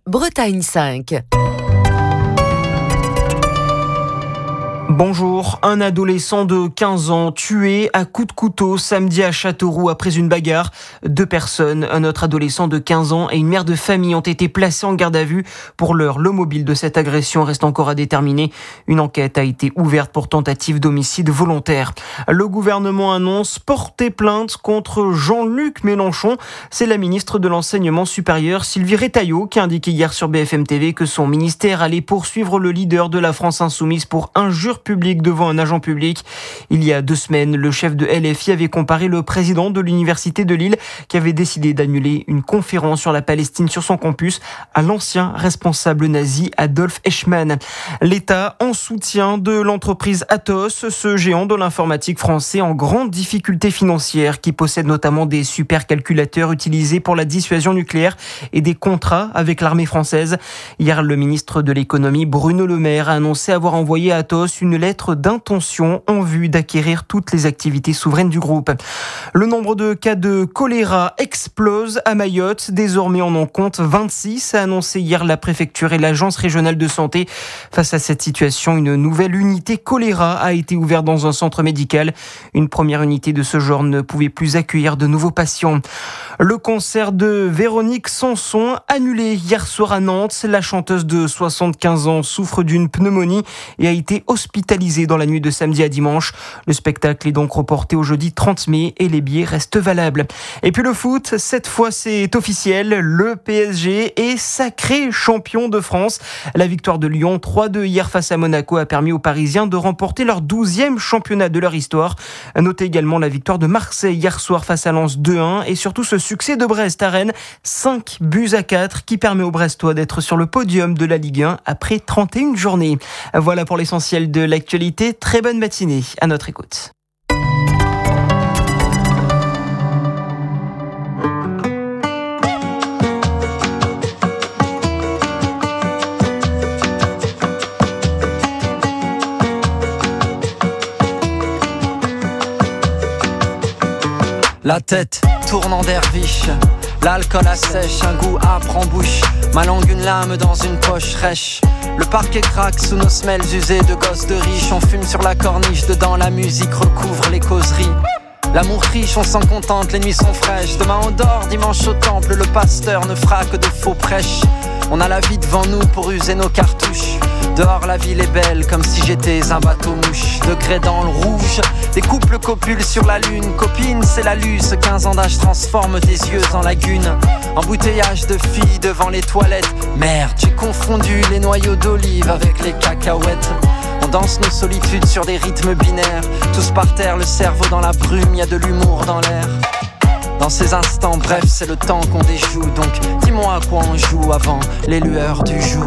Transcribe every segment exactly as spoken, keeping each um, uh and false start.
Bretagne cinq. Bonjour, un adolescent de quinze ans tué à coups de couteau samedi à Châteauroux après une bagarre. Deux personnes, un autre adolescent de quinze ans et une mère de famille ont été placées en garde à vue. Pour l'heure, le mobile de cette agression reste encore à déterminer. Une enquête a été ouverte pour tentative d'homicide volontaire. Le gouvernement annonce porter plainte contre Jean-Luc Mélenchon. C'est la ministre de l'Enseignement supérieur Sylvie Retailleau qui a indiqué hier sur B F M T V que son ministère allait poursuivre le leader de la France Insoumise pour injure public devant un agent public. Il y a deux semaines, le chef de L F I avait comparé le président de l'université de Lille qui avait décidé d'annuler une conférence sur la Palestine sur son campus à l'ancien responsable nazi Adolf Eichmann. L'État en soutien de l'entreprise Atos, ce géant de l'informatique français en grande difficulté financière qui possède notamment des supercalculateurs utilisés pour la dissuasion nucléaire et des contrats avec l'armée française. Hier, le ministre de l'économie Bruno Le Maire a annoncé avoir envoyé à Atos une lettre d'intention en vue d'acquérir toutes les activités souveraines du groupe. Le nombre de cas de choléra explose à Mayotte. Désormais, on en compte vingt-six, a annoncé hier la préfecture et l'agence régionale de santé. Face à cette situation, une nouvelle unité choléra a été ouverte dans un centre médical. Une première unité de ce genre ne pouvait plus accueillir de nouveaux patients. Le concert de Véronique Sanson annulé hier soir à Nantes. La chanteuse de soixante-quinze ans souffre d'une pneumonie et a été hospitalisée dans la nuit de samedi à dimanche. Le spectacle est donc reporté au jeudi trente mai et les billets restent valables. Et puis le foot, cette fois c'est officiel, le P S G est sacré champion de France. La victoire de Lyon trois deux hier face à Monaco a permis aux Parisiens de remporter leur douzième championnat de leur histoire. Notez également la victoire de Marseille hier soir face à Lens deux un et surtout ce succès de Brest à Rennes, cinq buts à quatre qui permet aux Brestois d'être sur le podium de la Ligue un après trente et une journées. Voilà pour l'essentiel de l'actualité. Très bonne matinée à notre écoute. La tête tourne en derviche, l'alcool assèche, un goût âpre en bouche, ma langue une lame dans une poche rêche. Le parquet craque sous nos semelles usées de gosses de riches. On fume sur la corniche, dedans la musique recouvre les causeries. L'amour riche, on s'en contente, les nuits sont fraîches. Demain on dort, dimanche au temple, le pasteur ne fera que de faux prêches. On a la vie devant nous pour user nos cartouches. Dehors la ville est belle comme si j'étais un bateau mouche. Degré dans le rouge, des couples copulent sur la lune. Copine c'est la luce, quinze ans d'âge transforme tes yeux en lagune. Embouteillage de filles devant les toilettes. Merde, j'ai confondu les noyaux d'olive avec les cacahuètes. On danse nos solitudes sur des rythmes binaires. Tous par terre, le cerveau dans la brume, y a de l'humour dans l'air. Dans ces instants, bref, c'est le temps qu'on déjoue. Donc dis-moi à quoi on joue avant les lueurs du jour.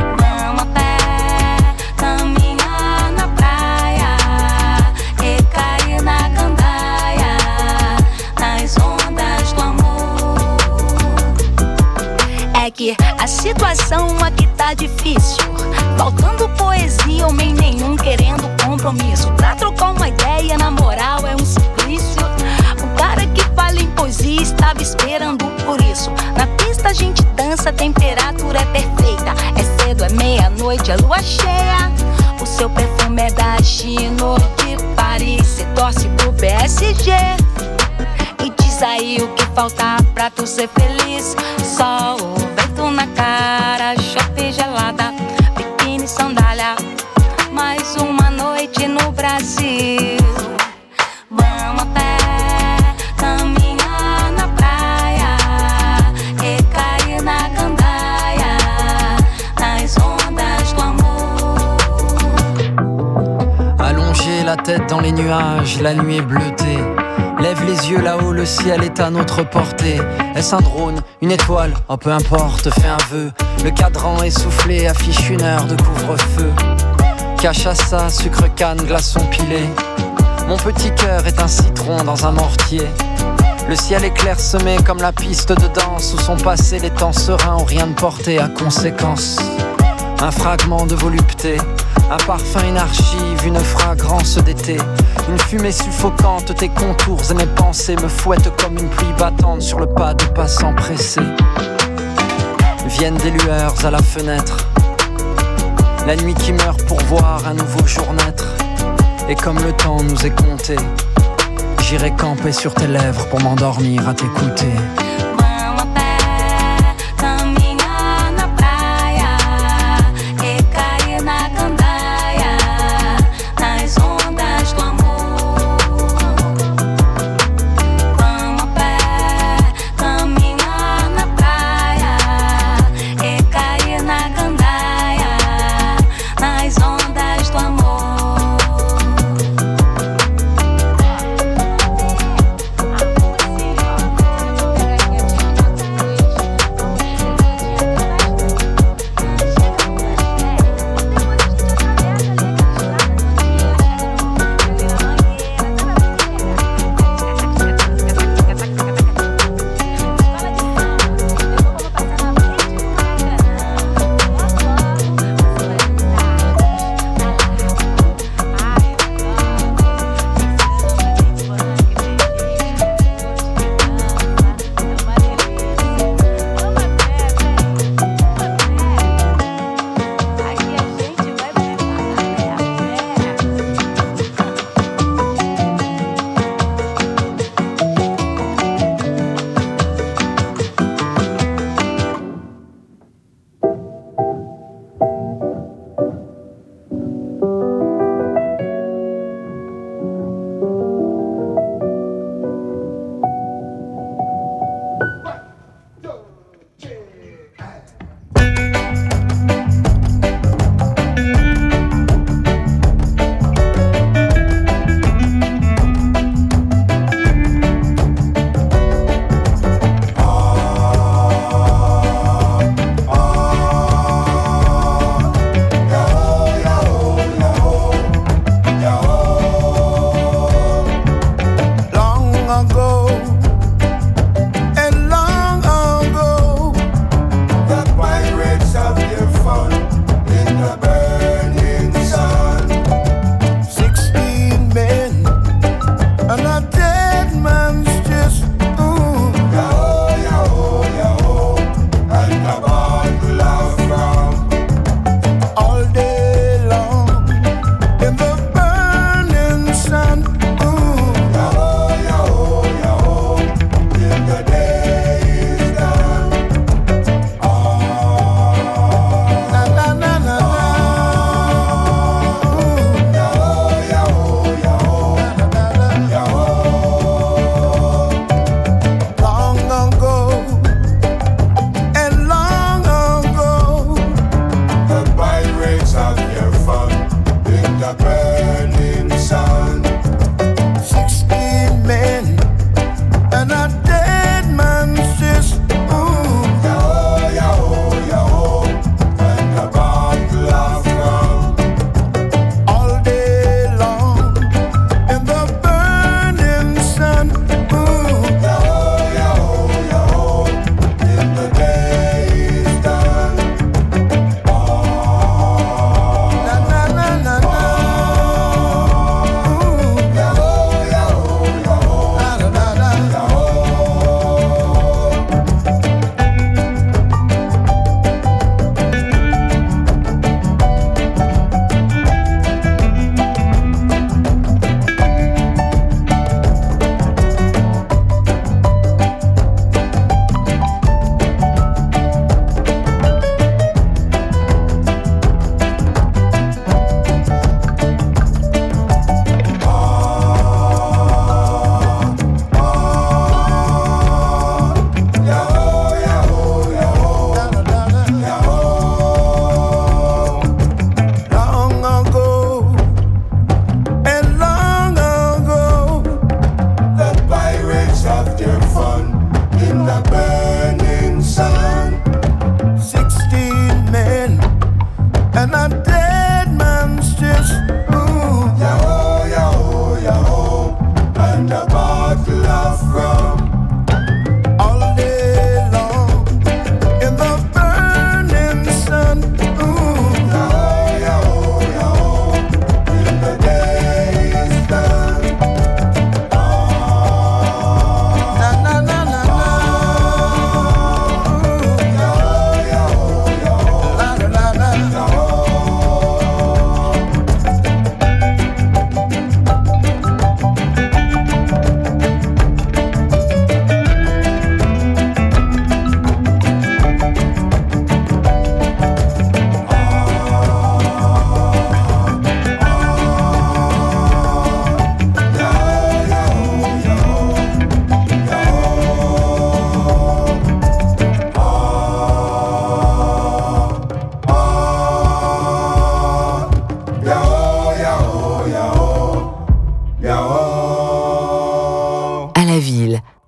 A situação aqui tá difícil, faltando poesia, homem nenhum querendo compromisso. Pra trocar uma ideia, na moral, é um suplício. O cara que fala em poesia estava esperando por isso. Na pista a gente dança, a temperatura é perfeita. É cedo, é meia-noite, é lua cheia. O seu perfume é da Chino de Paris. Cê torce pro P S G e diz aí o que falta pra tu ser feliz. Sol, vento na cara, chope gelada, biquíni, sandália. Mais uma noite no Brasil. Vamos a pé, caminhar na praia, recair na gandaia, nas ondas do amor. Allongé la tête dans les nuages, la nuit est bleutée. Lève les yeux là-haut, le ciel est à notre portée. Est-ce un drone, une étoile? Oh peu importe, fais un vœu. Le cadran essoufflé affiche une heure de couvre-feu. Cachaça, sucre canne, glaçon pilé. Mon petit cœur est un citron dans un mortier. Le ciel est clairsemé comme la piste de danse où sont passés les temps sereins où rien ne portait à conséquence. Un fragment de volupté, un parfum, une archive, une fragrance d'été. Une fumée suffocante, tes contours et mes pensées me fouettent comme une pluie battante sur le pas de passants pressés. viennent des lueurs à la fenêtre. La nuit qui meurt pour voir un nouveau jour naître. Et comme le temps nous est compté, j'irai camper sur tes lèvres pour m'endormir à t'écouter.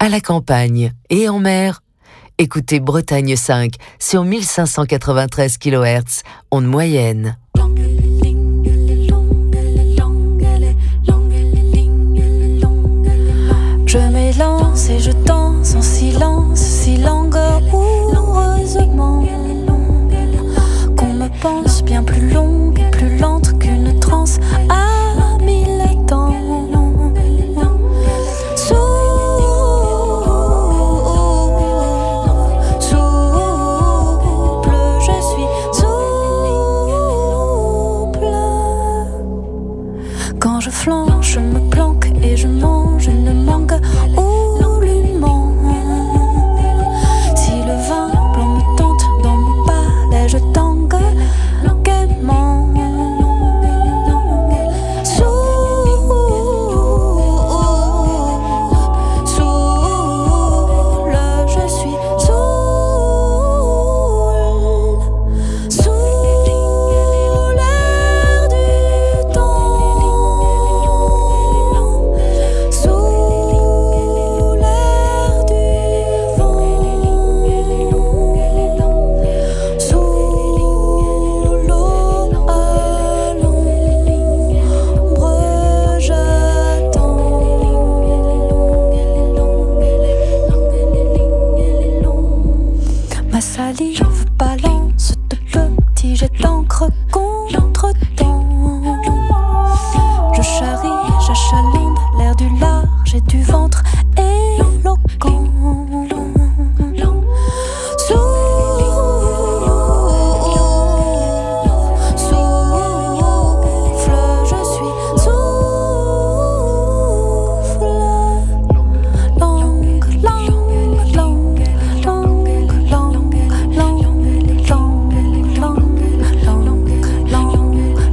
à la campagne et en mer. Écoutez Bretagne cinq sur mille cinq cent quatre-vingt-treize kilohertz, onde moyenne. Je m'élance et je danse en silence, si langoureusement qu'on me pense bien plus longue et plus lente qu'une transe à mille temps. Souple, je suis souple. Quand je flanche, je me planque et je mange une mangue ou l'humain. Si le vin blanc me tente dans mon palais, je tangue gaiement. Soule, soule, je suis soule, sous l'air du temps, sous l'air du vent, sous l'eau à l'ombre, j'attends. Ma salive balance de petits jets d'encre contre temps. Je charrie, j'achalande l'air du large et du ventre éloquent. Souffle, je suis souffle. Langue, langue, langue, langue, langue, langue, langue, langue, langue, langue, langue,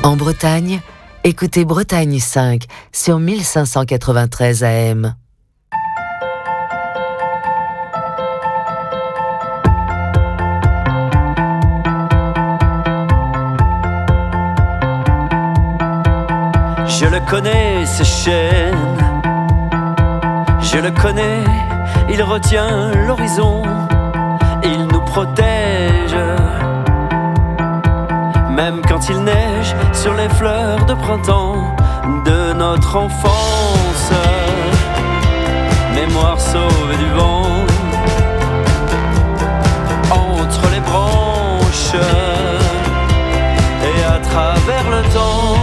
En Bretagne, écoutez Bretagne cinq sur mille cinq cent quatre-vingt-treize A M. Je le connais, ce chêne. Je le connais, il retient l'horizon. Il nous protège. Même quand il neige sur les fleurs de printemps de notre enfance. Mémoire sauvée du vent. Entre les branches et à travers le temps.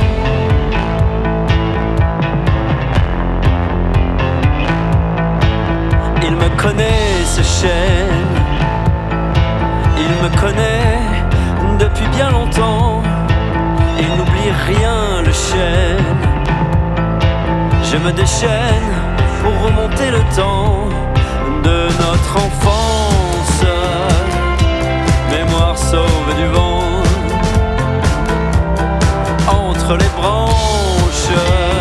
Il me connaît, ce chêne. Il me connaît depuis bien longtemps. Il n'oublie rien, le chêne. Je me déchaîne pour remonter le temps de notre enfance. Mémoire sauve du vent. Entre les branches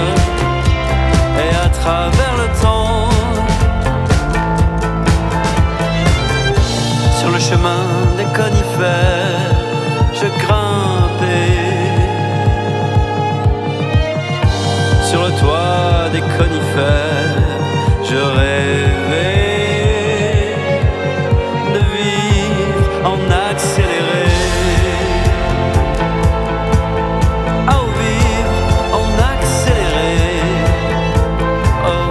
et à travers le temps. Sur le chemin des conifères, je grimpais. Sur le toit des conifères, je rêvais de vivre en accéléré. Oh, vivre en accéléré. Oh.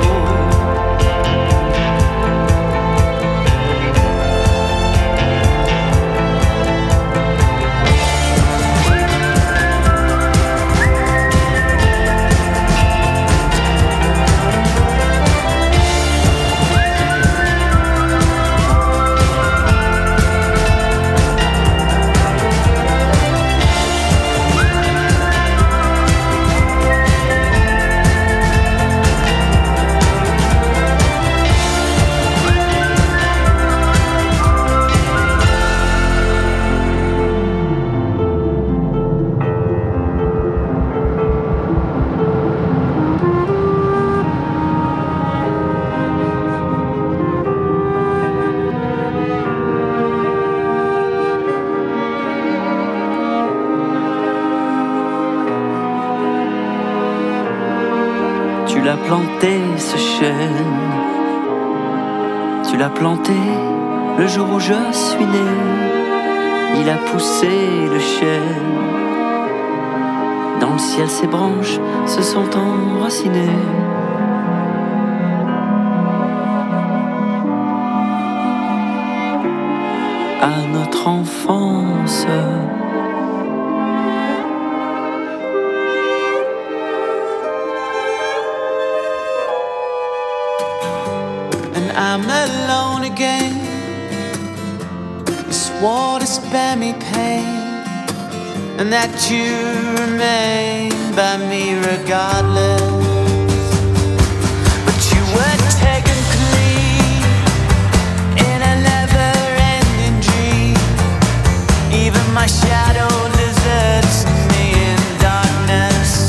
Tu l'as planté, ce chêne. Tu l'as planté le jour où je suis né. Il a poussé le chêne. Dans le ciel, ses branches se sont enracinées. À notre enfance. I'm alone again. You swore to spare me pain, and that you remain by me regardless. But you were taken clean in a never-ending dream. Even my shadow deserts me in darkness.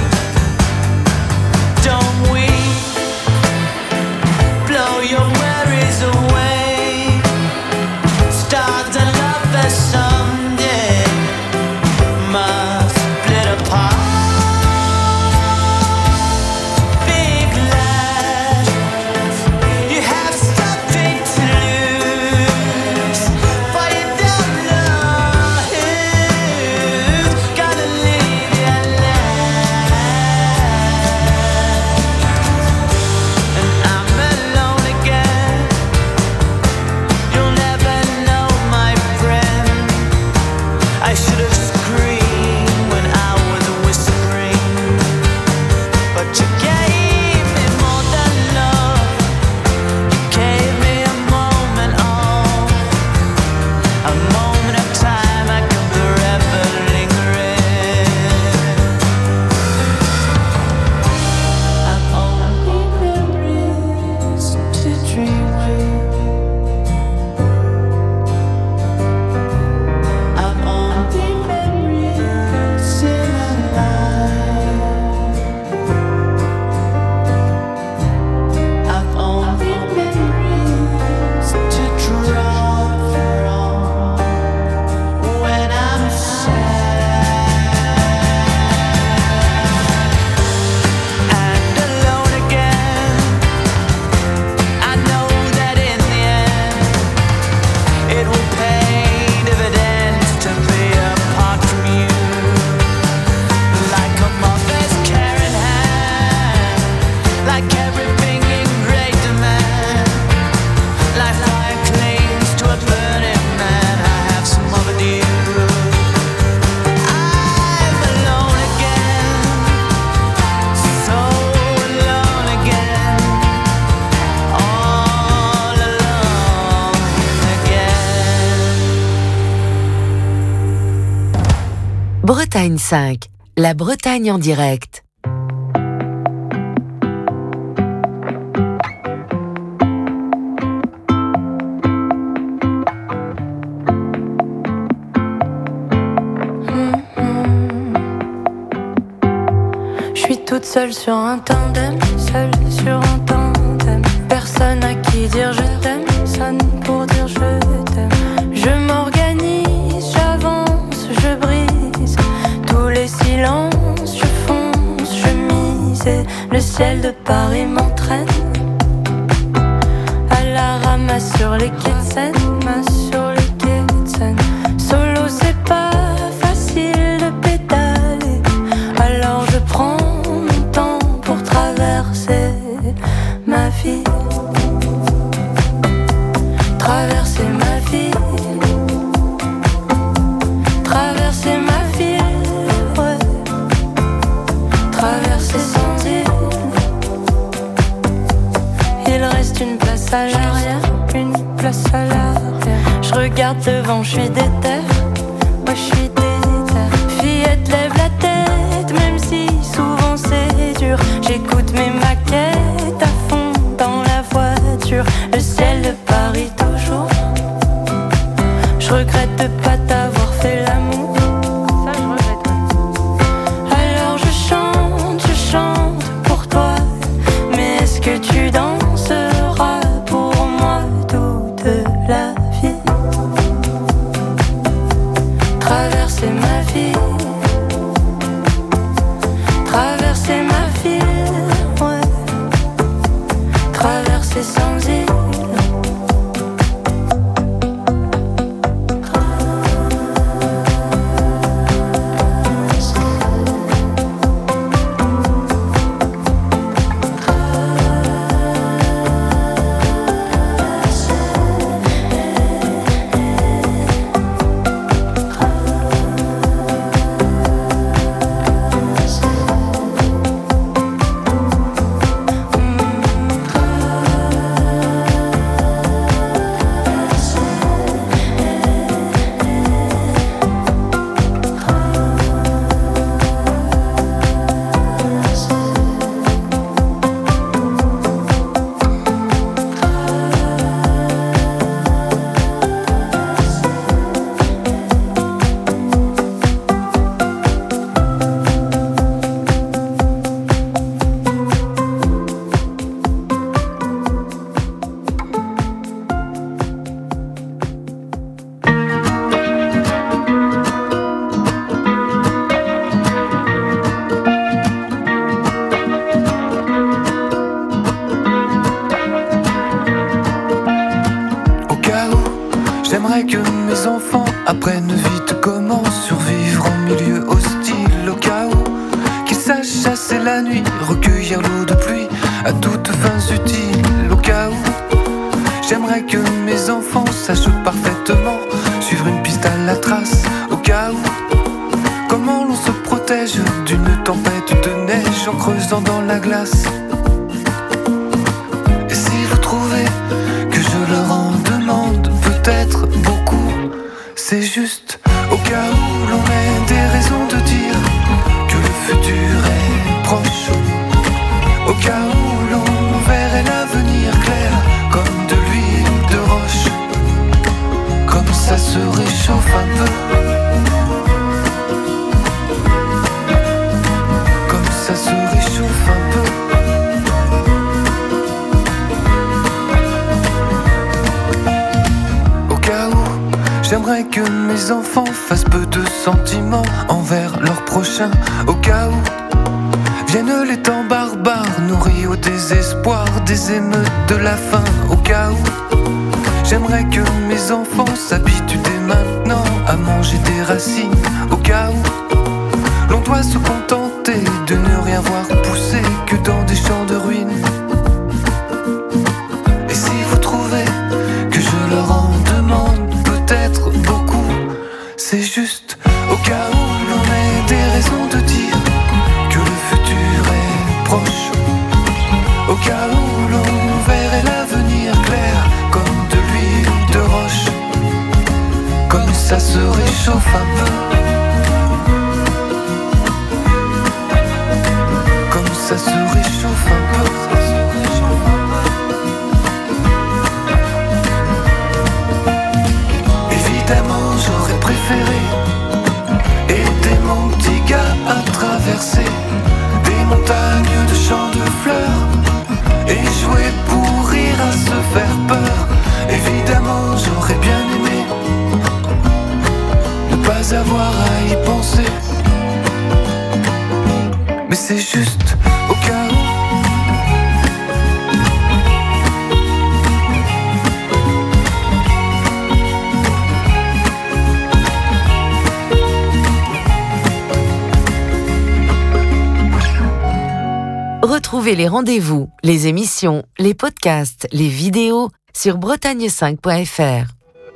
Don't we blow your worries away? Stars and lovers someday must split apart. Bretagne cinq, la Bretagne en direct. Toute seule sur un tandem, seule sur un tandem. Personne à qui dire je t'aime, sonne pour dire je t'aime. Je m'organise, j'avance, je brise tous les silences, je fonce, je mise. Et le ciel de Paris m'entraîne à la ramasse sur les quais de Seine, masse sur les quais de Seine. Solo c'est pas facile de pédaler, alors je prends ma vie, traverser ma vie, traverser ma vie, ouais, traverser sans île. Il reste une place à l'arrière, une place à l'arrière. Je regarde devant, je suis déter, moi je suis déter. Fillette, lève la tête, même si souvent c'est dur. J'écoute mes maquettes à fond dans la voiture. Le ciel de Paris toujours. Je regrette de pas t'avoir fait l'amour. Ça je regrette, ouais. Alors je chante, je chante pour toi. Mais est-ce que tu danseras pour moi toute la vie? Traverser ma vie, traverser ma vie, ouais, traverser sans île. J'aimerais que mes enfants apprennent vite comment survivre en milieu hostile. Au cas où qu'ils sachent chasser la nuit, recueillir l'eau de pluie à toutes fins utiles. Au cas où j'aimerais que mes enfants sachent parfaitement suivre une piste à la trace. Au cas où comment l'on se protège d'une tempête de neige en creusant dans la glace. Et si vous trouvez que je leur en demande peut-être beaucoup, c'est juste au cas où l'on ait des raisons de dire que le futur est proche. Au cas où l'on verrait l'avenir clair comme de l'huile de roche. Comme ça se réchauffe un peu, comme ça se réchauffe un peu. J'aimerais que mes enfants fassent peu de sentiments envers leur prochain. Au cas où viennent les temps barbares, nourris au désespoir des émeutes de la faim. Au cas où j'aimerais que mes enfants s'habituent dès maintenant à manger des racines. Au cas où l'on doit se contenter de ne rien voir pousser que dans des champs de ruines. Et si vous trouvez que je leur en demande peut-être beaucoup, c'est juste au cas où l'on ait des raisons de dire que le futur est proche. Au cas où l'on verrait l'avenir clair comme de l'huile de roche. Comme ça se réchauffe un peu, traverser des montagnes de champs de fleurs et jouer pour rire à se faire peur. Évidemment j'aurais bien aimé ne pas avoir à y penser, mais c'est juste au cas où. Retrouvez les rendez-vous, les émissions, les podcasts, les vidéos sur bretagne cinq point f r.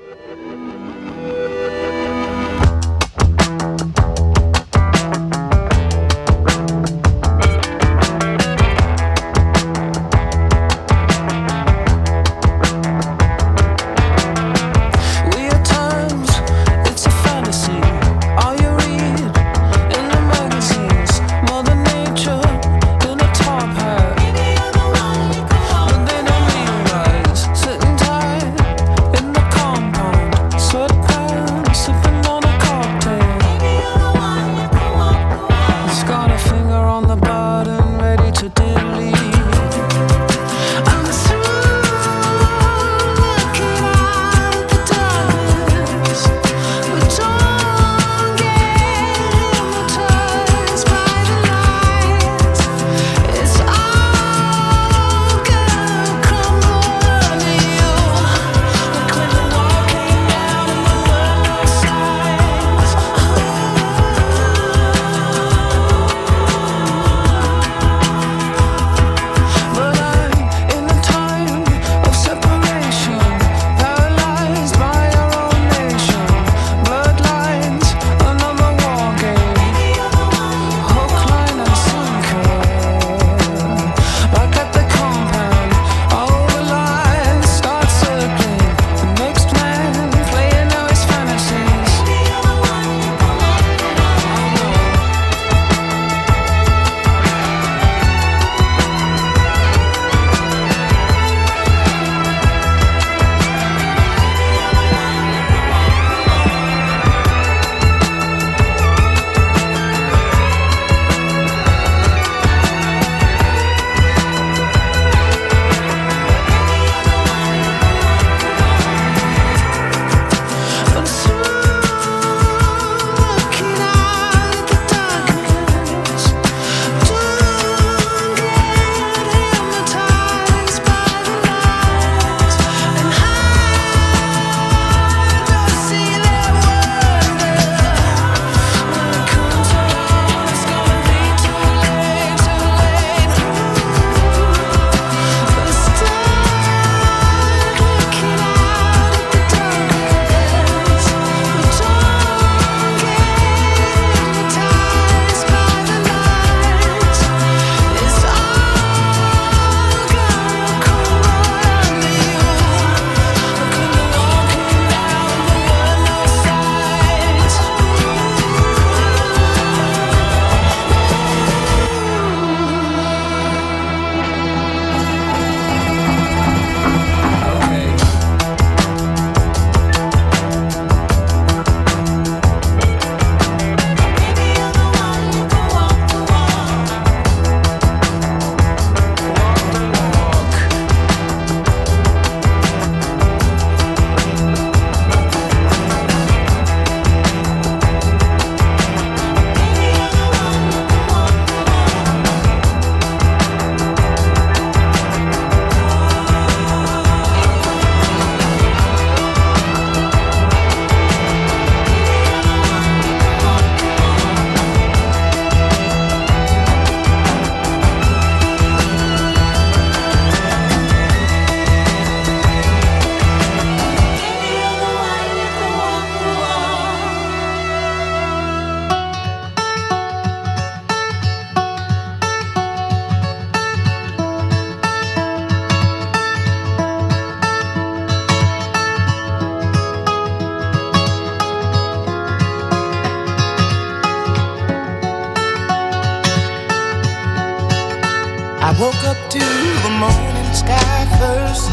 Woke up to the morning sky first.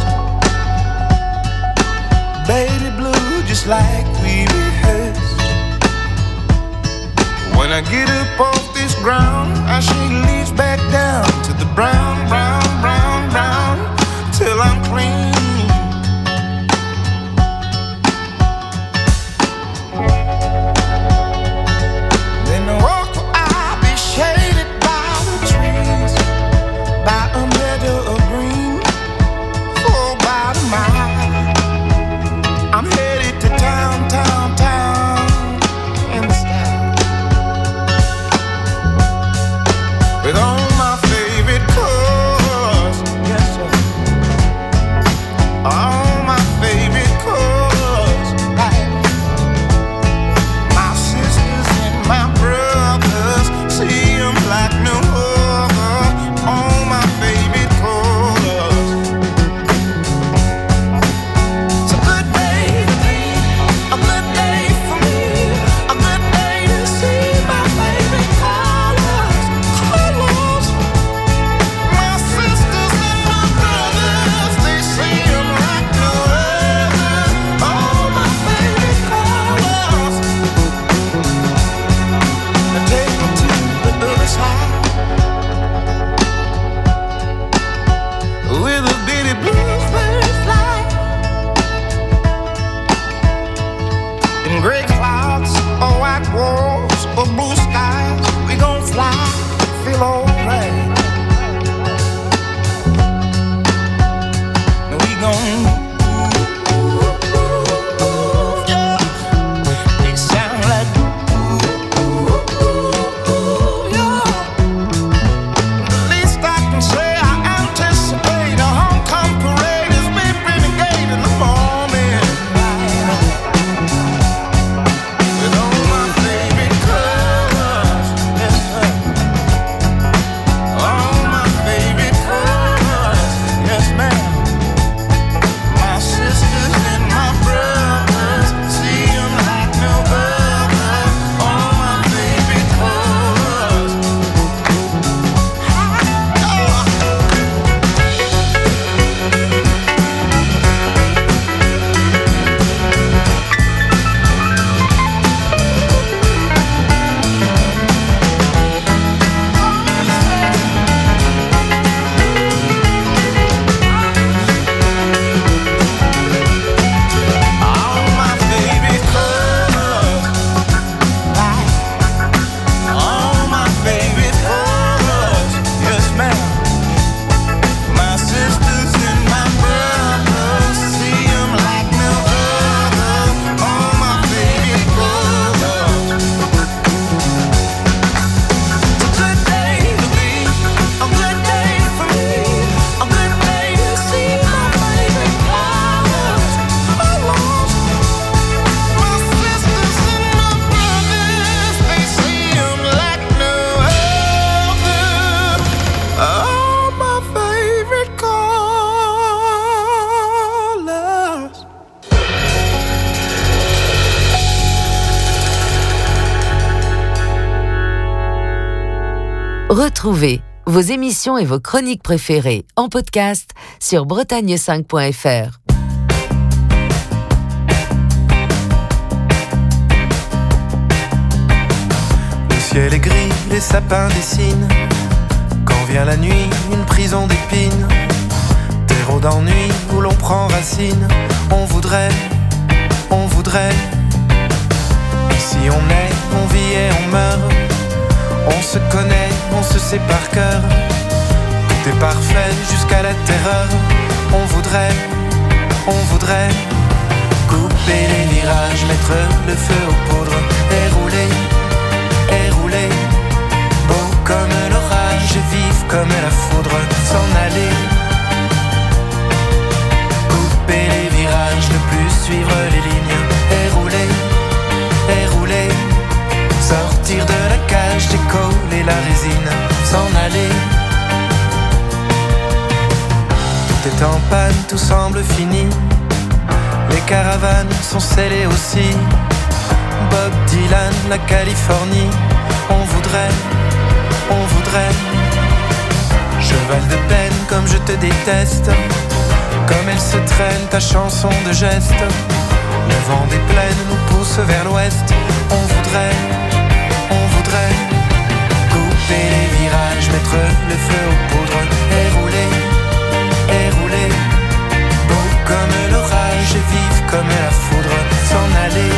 Baby blue, just like we rehearsed. When I get up off this ground as she leads back down to the brown, brown, brown, brown, till I'm clean. Then the walk I'll be shaded by the trees, by a meadow of green, for about a mile. I'm headed to town, town, town, in style, with all my favorite colors, yes sir, all my favorite colors, right. My sisters and my brothers, see them like no other, all my favorite colors. It's a good day to be, a good day for me, a good day to see my favorite colors, colors. My sisters and my brothers, they see them like no other, all my favorite colors. Now take me to the other side, with a bitty bluebird fly, in gray clouds or white walls or blue skies, we gon' fly, feel alright. We gon' yeah. They sound like yeah. The least I can say, I anticipate a homecoming parade as we renegade in the morning light, with all my favorite colors, yes sir, all my favorite colors, yes ma'am. My sisters and my brothers, see them like no other, all my favorite colors. All my favorite colors, right. All my favorite colors, yes ma'am. My sisters and my brothers, see them like no other, all my favorite colors. It's a good day to be, a good day for me, a good day to see my favorite colors, colors. My sisters and my brothers, they see them like no other, all my favorite colors. Retrouvez vos émissions et vos chroniques préférées en podcast sur bretagne cinq point f r. Le ciel est gris, les sapins dessinent. Quand vient la nuit, une prison d'épines. Terreau d'ennui où l'on prend racine. On voudrait, on voudrait. Ici on est, on vit et on meurt. On se connaît, on se sait par cœur. Tout est parfait jusqu'à la terreur. On voudrait, on voudrait couper les virages, mettre le feu aux poudres et rouler, et rouler. Beau comme l'orage, vif comme la foudre, s'en aller. Couper les virages, ne plus suivre les lignes et rouler, et rouler. Sortir de la cage, décoller la résine, s'en aller. Tout est en panne, tout semble fini. Les caravanes sont scellées aussi. Bob Dylan, la Californie. On voudrait, on voudrait. Cheval de peine comme je te déteste. Comme elle se traîne ta chanson de geste. Le vent des plaines nous pousse vers l'ouest. On voudrait, on voudrait le feu aux poudres et rouler, et rouler. Beau comme l'orage et vif comme la foudre, s'en aller.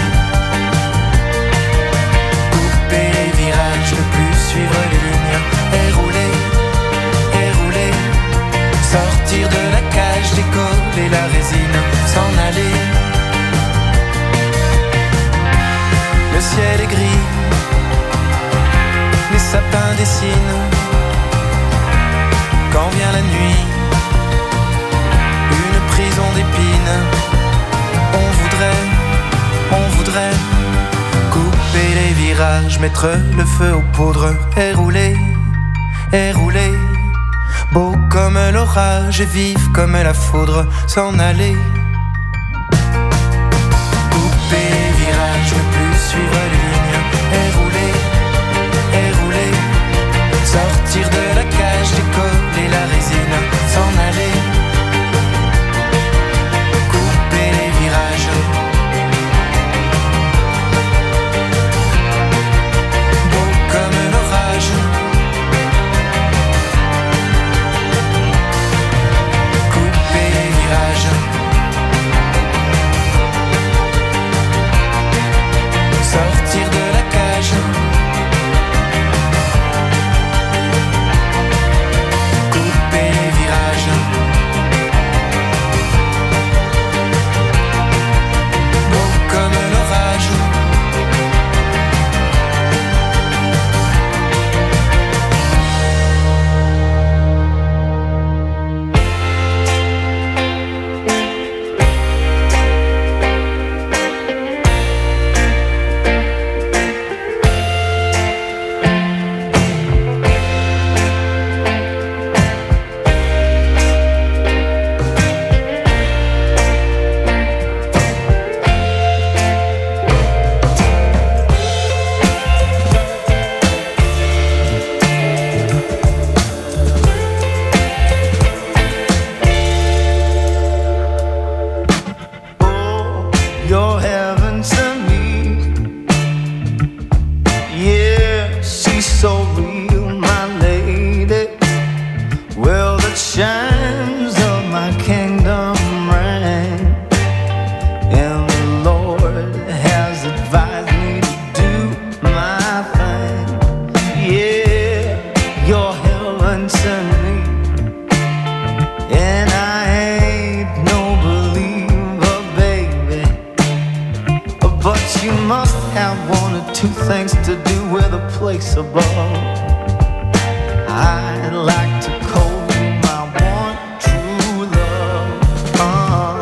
Couper les virages, ne plus suivre les lignes et rouler, et rouler. Sortir de la cage, décoller la résine, s'en aller. Le ciel est gris, les sapins dessinent. Quand vient la nuit, une prison d'épines. On voudrait, on voudrait couper les virages, mettre le feu aux poudres et rouler, et rouler. Beau comme l'orage et vif comme la foudre, s'en aller. Couper les virages, ne plus suivre les lignes et rouler, et rouler. Sortir de la cage, décoller la résine, s'en aller. Couper les virages. Beau comme l'orage. Couper les virages. Sortir de la cage. Couper les virages. Beau comme l'orage. Oh, you're heaven to me. Yeah, she's so real, my lady. Well, the chimes of my kingdom ring, and the Lord has advised me to do my thing. Yeah, you're heaven to me, and I ain't no believer, baby. But you must have one or two things to do with a place above. I'd like to call you my one true love. Uh.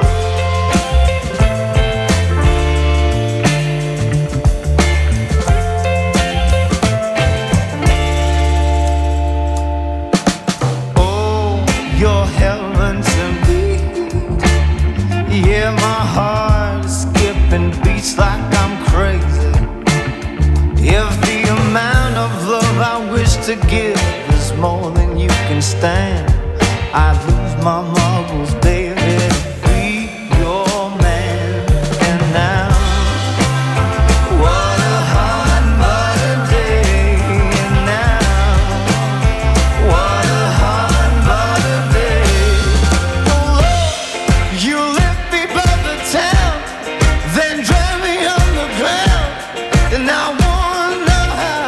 Oh, you're heaven to me. Yeah, my heart is skipping beats like I'm crazy. If the amount of love I wish to give is more than you can stand, I'd lose my marbles, baby, to be your man. And now, what a hot butter day. And now, what a hot butter day. Oh, Lord, you lift me above the town, then drag me underground, and I wonder how.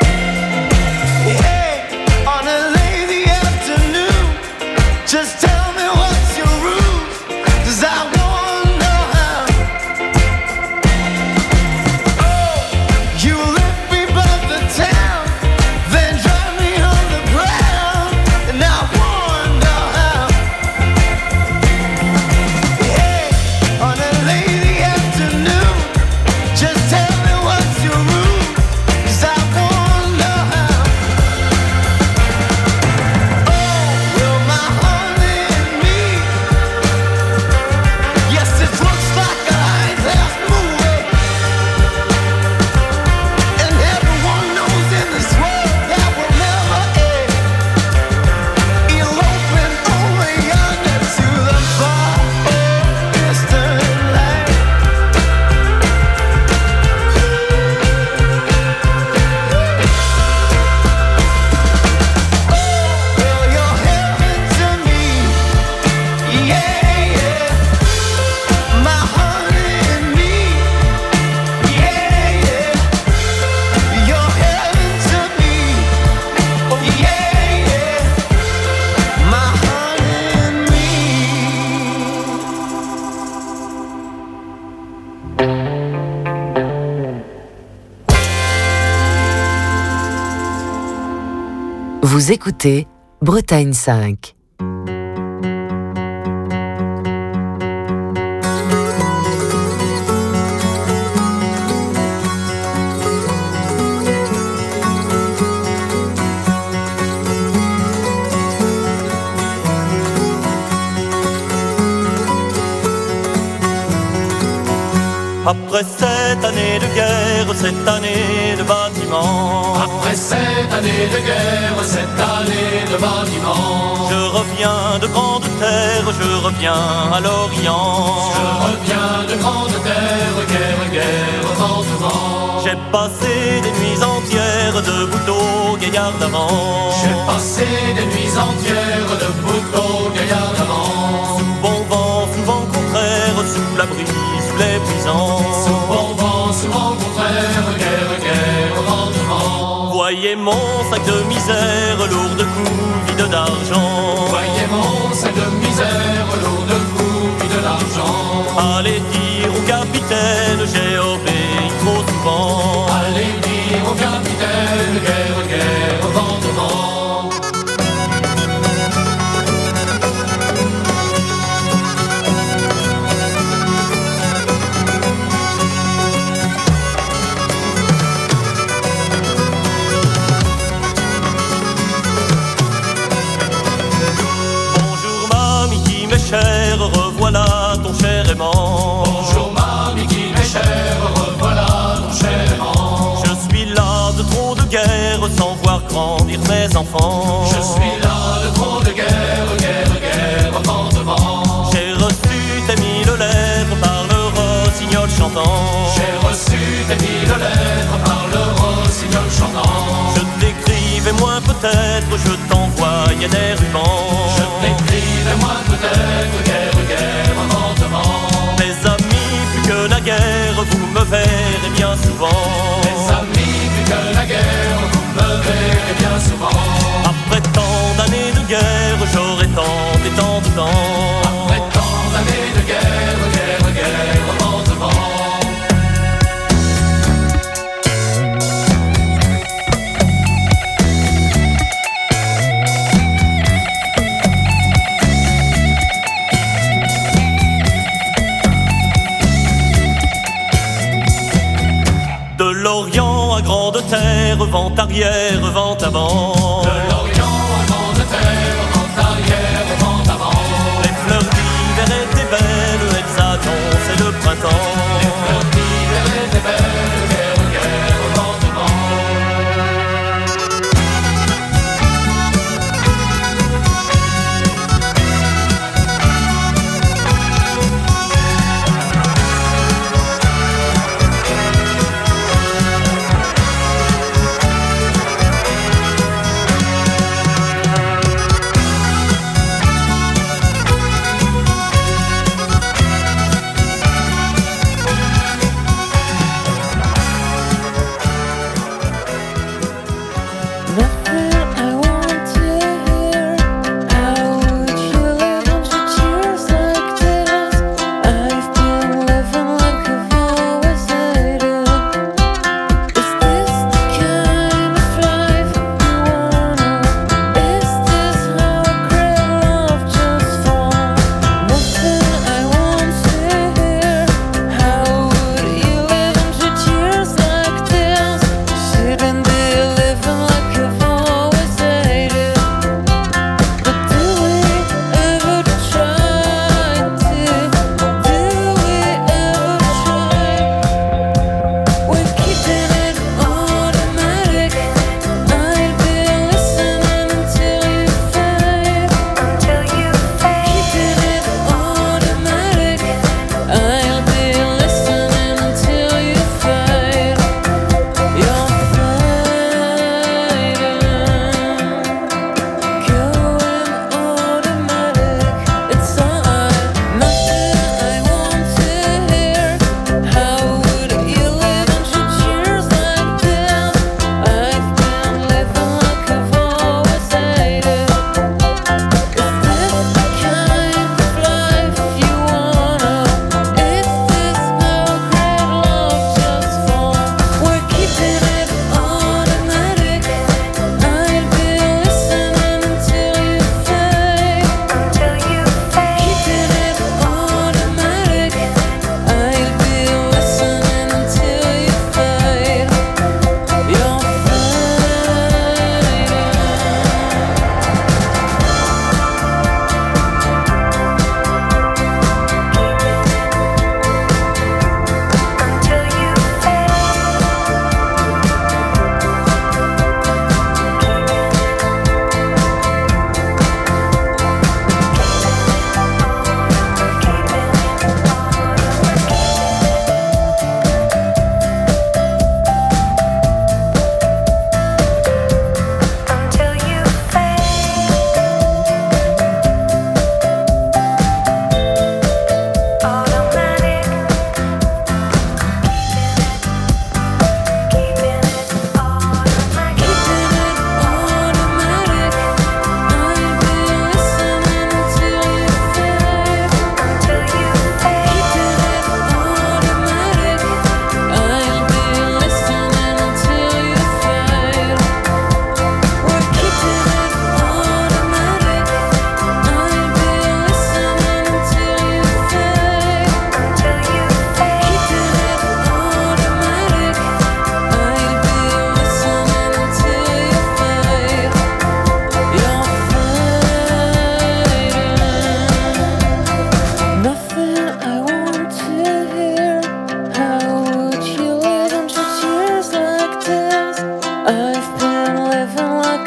Yeah, on a lazy afternoon, just tell me Vous écoutez Bretagne cinq. Après cette année de guerre, cette année de bâtiment. Après cette année de guerre, cette année de bâtiment. Je reviens de grande terre, je reviens à l'Orient. Je reviens de grande terre, guerre, guerre, vent, vent. J'ai passé des nuits entières debout au gaillard d'avant. J'ai passé des nuits entières debout au gaillard d'avant. Sous bon vent, sous vent contraire, sous la brise, sous les puissants. Sous bon vent, sous vent contraire, guerre, guerre, vent, vent. Voyez mon sac de misère, lourd de coups, vide d'argent. Voyez mon sac de misère, lourd de coups, vide d'argent. Allez dire au capitaine, j'ai obéi trop souvent. Allez dire au capitaine, guerre, guerre, vent, vent. Cher, revoilà ton cher aimant. Bonjour mamie qui m'est chère, revoilà ton cher aimant. Je suis là de trop de guerre, sans voir grandir mes enfants. Je suis là de trop de guerre, guerre, guerre, vent, vent. J'ai reçu tes mille lettres par le rossignol chantant. J'ai reçu tes mille lettres par le rossignol chantant. Je t'écrivais moi peut-être, je t'envoyais des rubans. Je t'écrivais moi peut-être, guerre, guerre, vent, vent. Mes amis, plus que la guerre, vous me verrez bien souvent. Mes amis, plus que la guerre, vous me verrez bien souvent. Après tant d'années de guerre, j'aurai tant et tant de temps. Après tant d'années de guerre, guerre, guerre, vent, vent. De l'Orient à grande terre, vent arrière, vent avant. De l'Orient à grande terre, vent arrière, vent avant. Les fleurs d'hiver étaient belles, elles annonçaient le printemps. Les fleurs d'hiver étaient belles, guerre, guerre, vent, vent.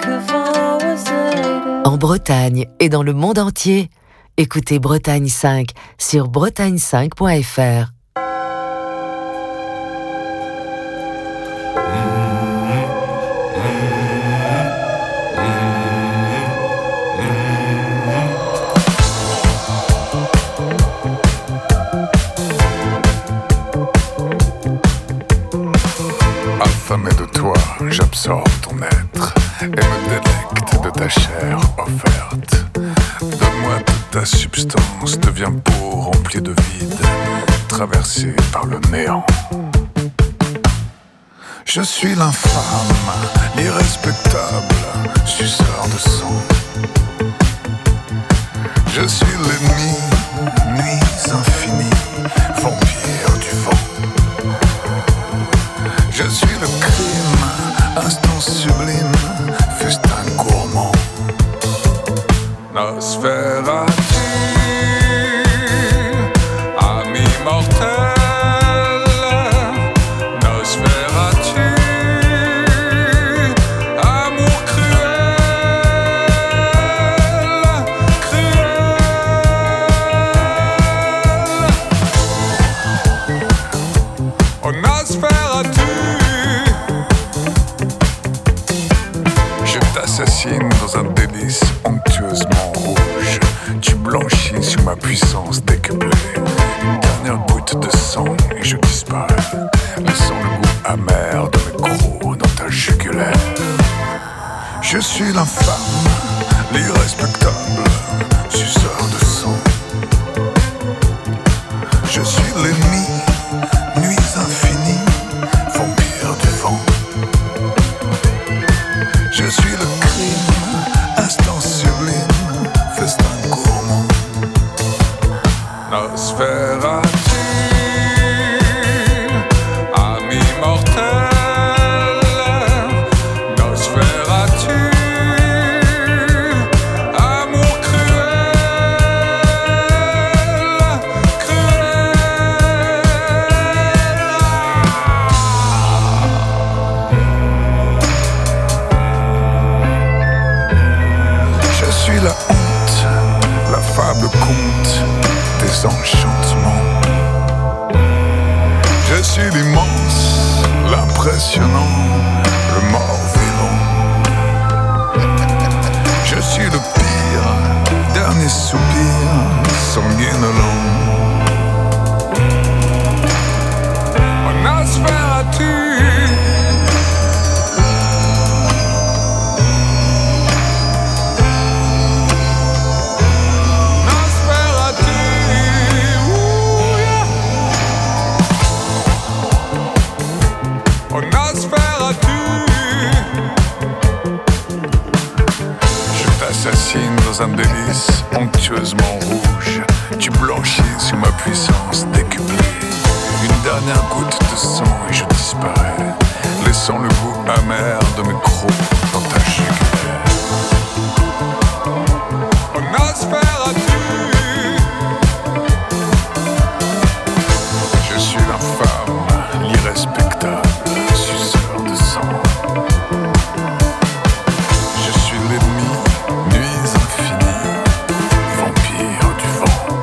En Bretagne et dans le monde entier, écoutez Bretagne cinq sur bretagne cinq point f r. Affamé de toi, j'absorbe ton être et me délecte de ta chair offerte. Donne-moi toute ta substance, deviens peau remplie de vide, traversée par le néant. Je suis l'infâme, l'irrespectable, suceur de sang. Je suis l'ennemi, nuit infinie, vampire du vent. Je suis le crime, instant sublime, festin gourmand. Nosferatu, ami mortel. Nosferatu, amour cruel, cruel. Oh Nosferatu, je t'assassine dans un délice onctueusement rouge. Tu blanchis sous ma puissance décuplée. Une dernière goutte de sang et je disparais, laissant le goût amer de mes crocs dans ta jugulaire. Je suis l'infâme, l'irrespectable, suceur de sang. Je suis l'ennemi, nuit infinie, vampire du vent. Je suis le crime, instant sublime, festin gourmand. Nosferatu, ami mortel. Nosferatu, amour cruel, cruel. Je suis la honte, la fable conte des enchantements. Je suis l'immense, l'impressionnant, le mort vivant. Je suis le pire, dernier soupir, sanguinolent. Oh Nosferatu, oh Nosferatu, je t'assassine dans un délice onctueusement rouge. Tu blanchis sous ma puissance décuplée. Une dernière goutte de sang et je disparais, laissant le goût amer de mes crocs dans ta jugulaire. Oh Nosferatu, je suis l'infâme, l'irrespectable, suceur de sang. Je suis l'ennemi, nuit infinie, vampire du vent.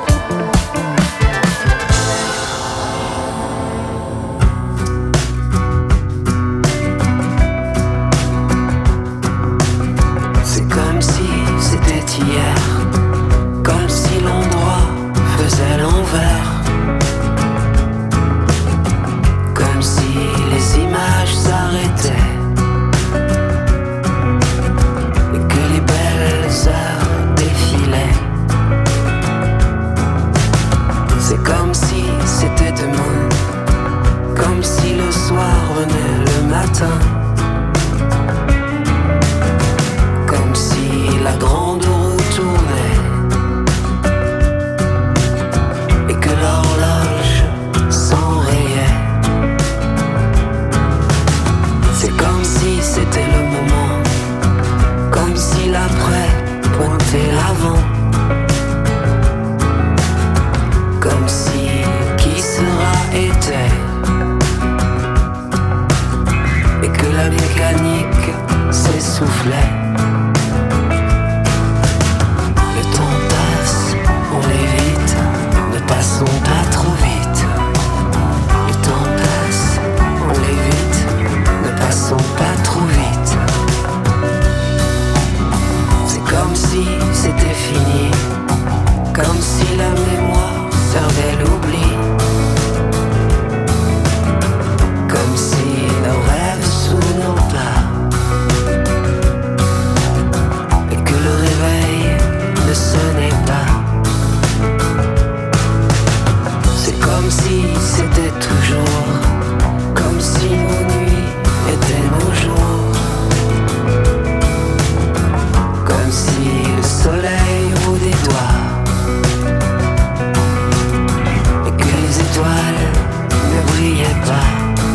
plaît. Le temps passe, on l'évite, ne passons pas trop vite. Le temps passe, on l'évite, ne passons pas trop vite. C'est comme si c'était fini, comme si la mémoire servait l'oubli. Comme si nos rêves souvenant pas, et que le réveil ne sonnait pas. C'est comme si c'était toujours, comme si nos nuits étaient nos jours. Comme si le soleil au bout des doigts, et que les étoiles ne brillaient pas.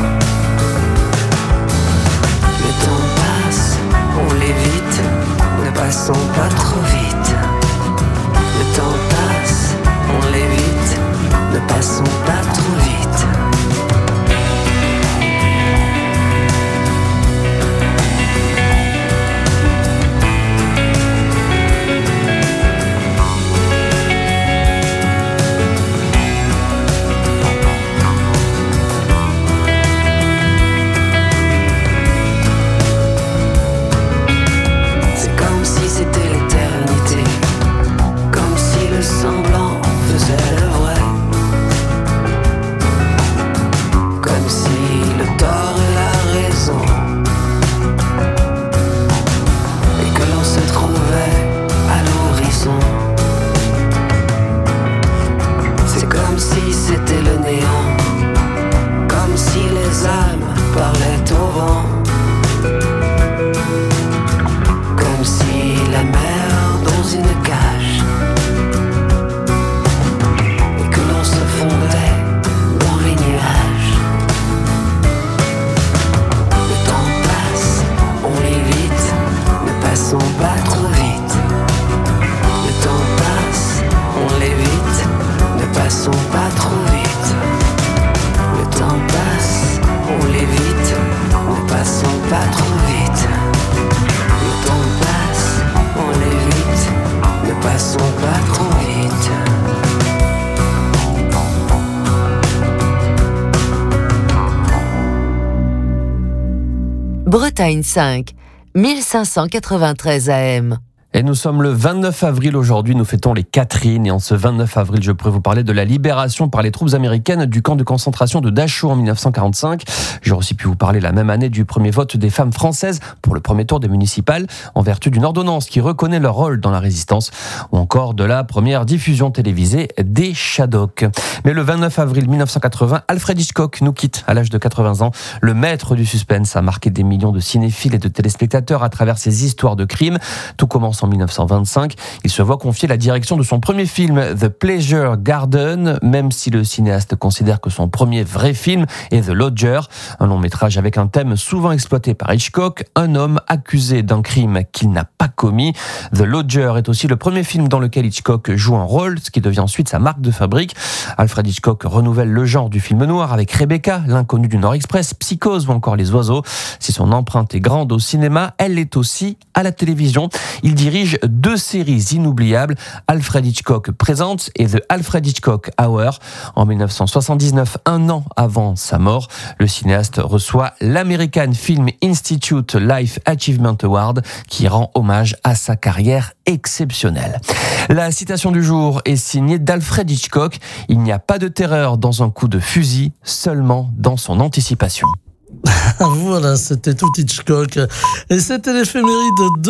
On l'évite, ne passons pas trop vite. Le temps passe, on l'évite, ne passons pas trop vite. Bretagne cinq, mille cinq cent quatre-vingt-treize A M. Et nous sommes le vingt-neuf avril aujourd'hui, nous fêtons les Catherines. Et en ce vingt-neuf avril, je pourrais vous parler de la libération par les troupes américaines du camp de concentration de Dachau en mille neuf cent quarante-cinq. J'aurais aussi pu vous parler la même année du premier vote des femmes françaises pour le premier tour des municipales, en vertu d'une ordonnance qui reconnaît leur rôle dans la résistance, ou encore de la première diffusion télévisée des Shadocks. Mais le vingt-neuf avril mille neuf cent quatre-vingts, Alfred Hitchcock nous quitte à l'âge de quatre-vingts ans. Le maître du suspense a marqué des millions de cinéphiles et de téléspectateurs à travers ses histoires de crimes. Tout commence en mille neuf cent vingt-cinq. Il se voit confier la direction de son premier film, The Pleasure Garden, même si le cinéaste considère que son premier vrai film est The Lodger, un long métrage avec un thème souvent exploité par Hitchcock, un homme accusé d'un crime qu'il n'a pas commis. The Lodger est aussi le premier film dans lequel Hitchcock joue un rôle, ce qui devient ensuite sa marque de fabrique. Alfred Hitchcock renouvelle le genre du film noir avec Rebecca, L'inconnu du Nord Express, Psychose ou encore Les Oiseaux. Si son empreinte est grande au cinéma, elle l'est aussi à la télévision. Il dirige deux séries inoubliables, Alfred Hitchcock Presents et The Alfred Hitchcock Hour. En mille neuf cent soixante-dix-neuf, un an avant sa mort, le cinéaste reçoit l'American Film Institute Life Achievement Award qui rend hommage à sa carrière exceptionnelle. La citation du jour est signée d'Alfred Hitchcock. Il n'y a pas de terreur dans un coup de fusil, seulement dans son anticipation. Voilà, c'était tout Hitchcock. Et c'était l'éphéméride de